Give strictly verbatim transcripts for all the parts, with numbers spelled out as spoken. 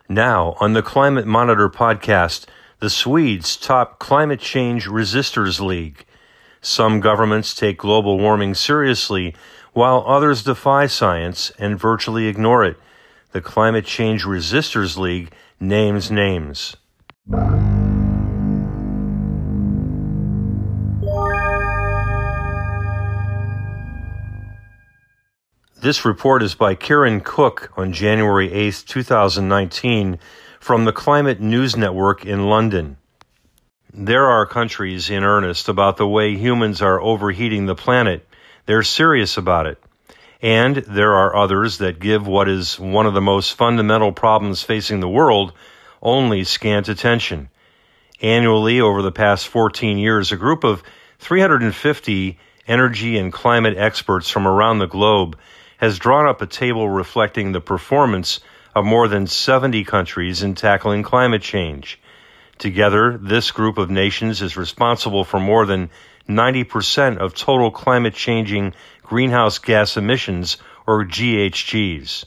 Now, on the Climate Monitor podcast, the Swedes top Climate Change Resisters League. Some governments take global warming seriously, while others defy science and virtually ignore it. The Climate Change Resisters League names names. This report is by Kieran Cook on January eighth, twenty nineteen, from the Climate News Network in London. There are countries in earnest about the way humans are overheating the planet. They're serious about it. And there are others that give what is one of the most fundamental problems facing the world only scant attention. Annually, over the past fourteen years, a group of three hundred fifty energy and climate experts from around the globe has drawn up a table reflecting the performance of more than seventy countries in tackling climate change. Together, this group of nations is responsible for more than ninety percent of total climate-changing greenhouse gas emissions, or G H Gs.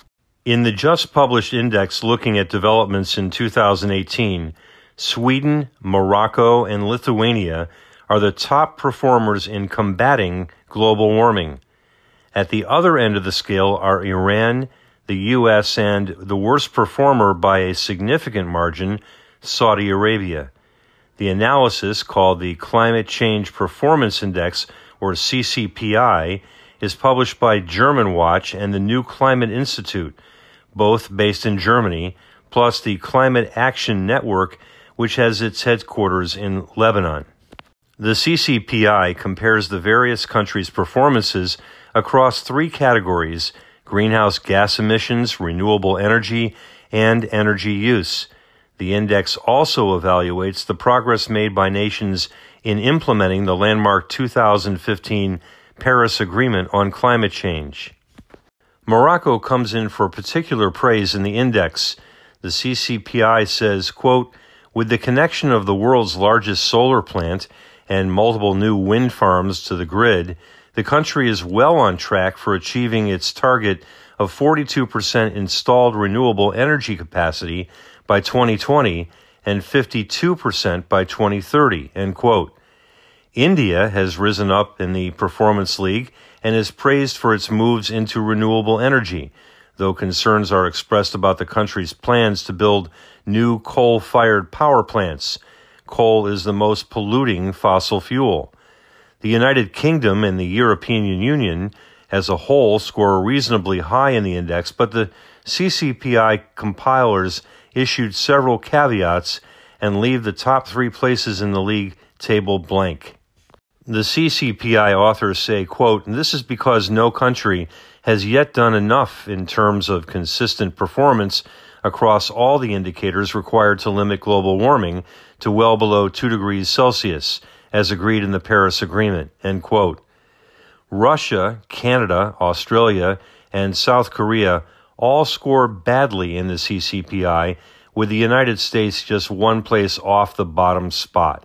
In the just-published index looking at developments in two thousand eighteen, Sweden, Morocco, and Lithuania are the top performers in combating global warming. At the other end of the scale are Iran, the U S, and the worst performer by a significant margin, Saudi Arabia. The analysis, called the Climate Change Performance Index, or C C P I, is published by German Watch and the New Climate Institute, both based in Germany, plus the Climate Action Network, which has its headquarters in Lebanon. The C C P I compares the various countries' performances across three categories: greenhouse gas emissions, renewable energy, and energy use. The index also evaluates the progress made by nations in implementing the landmark two thousand fifteen Paris Agreement on climate change. Morocco comes in for particular praise in the index. The C C P I says, quote, "With the connection of the world's largest solar plant and multiple new wind farms to the grid, the country is well on track for achieving its target of forty-two percent installed renewable energy capacity by twenty twenty and fifty-two percent by twenty thirty, end quote. India has risen up in the Performance League and is praised for its moves into renewable energy, though concerns are expressed about the country's plans to build new coal-fired power plants. Coal is the most polluting fossil fuel. The United Kingdom and the European Union as a whole score reasonably high in the index, but the C C P I compilers issued several caveats and leave the top three places in the league table blank. The C C P I authors say, quote, "This is because no country has yet done enough in terms of consistent performance across all the indicators required to limit global warming to well below two degrees Celsius, as agreed in the Paris Agreement," end quote. Russia, Canada, Australia, and South Korea all score badly in the C C P I, with the United States just one place off the bottom spot.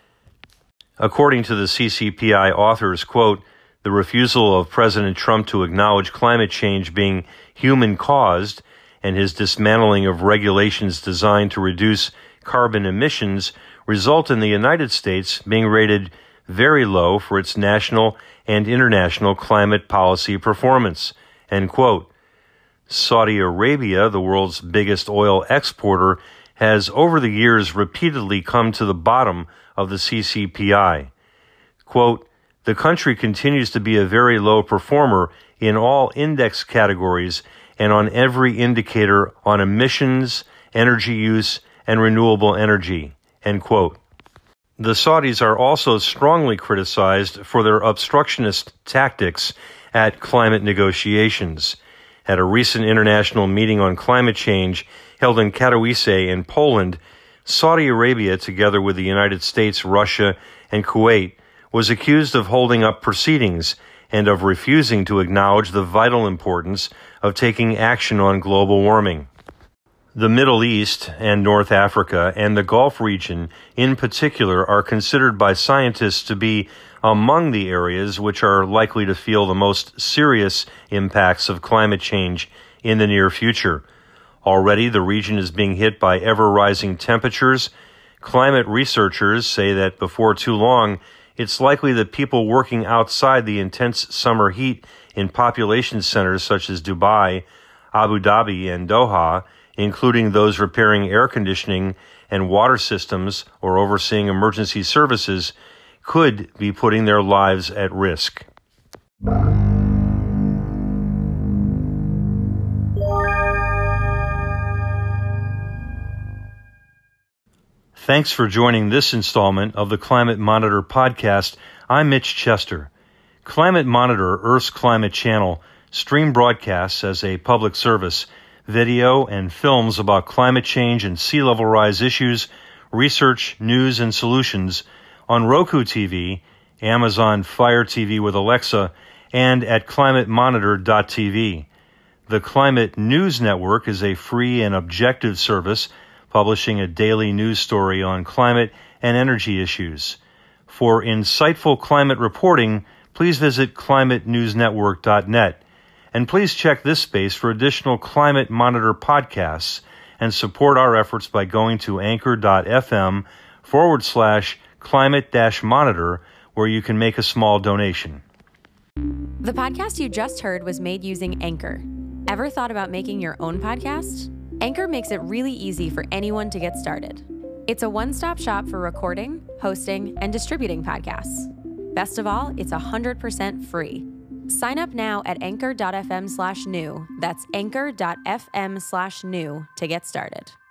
According to the C C P I authors, quote, "The refusal of President Trump to acknowledge climate change being human-caused and his dismantling of regulations designed to reduce carbon emissions result in the United States being rated very low for its national and international climate policy performance," end quote. Saudi Arabia, the world's biggest oil exporter, has over the years repeatedly come to the bottom of the C C P I. Quote, "The country continues to be a very low performer in all index categories and on every indicator on emissions, energy use, and renewable energy," end quote. The Saudis are also strongly criticized for their obstructionist tactics at climate negotiations. At a recent international meeting on climate change held in Katowice in Poland, Saudi Arabia, together with the United States, Russia, and Kuwait, was accused of holding up proceedings and of refusing to acknowledge the vital importance of taking action on global warming. The Middle East and North Africa and the Gulf region in particular are considered by scientists to be among the areas which are likely to feel the most serious impacts of climate change in the near future. Already, the region is being hit by ever-rising temperatures. Climate researchers say that before too long, it's likely that people working outside the intense summer heat in population centers such as Dubai, Abu Dhabi, and Doha, including those repairing air conditioning and water systems or overseeing emergency services, could be putting their lives at risk. Thanks for joining this installment of the Climate Monitor podcast. I'm Mitch Chester. Climate Monitor, Earth's climate channel, stream broadcasts as a public service, video and films about climate change and sea level rise issues, research, news, and solutions on Roku T V, Amazon Fire T V with Alexa, and at climate monitor dot t v. The Climate News Network is a free and objective service publishing a daily news story on climate and energy issues. For insightful climate reporting, please visit climate news network dot net. And please check this space for additional Climate Monitor podcasts and support our efforts by going to anchor.fm forward slash climate dash monitor, where you can make a small donation. The podcast you just heard was made using Anchor. Ever thought about making your own podcast? Anchor makes it really easy for anyone to get started. It's a one-stop shop for recording, hosting, and distributing podcasts. Best of all, it's one hundred percent free. Sign up now at anchor.fm slash new. That's anchor.fm slash new to get started.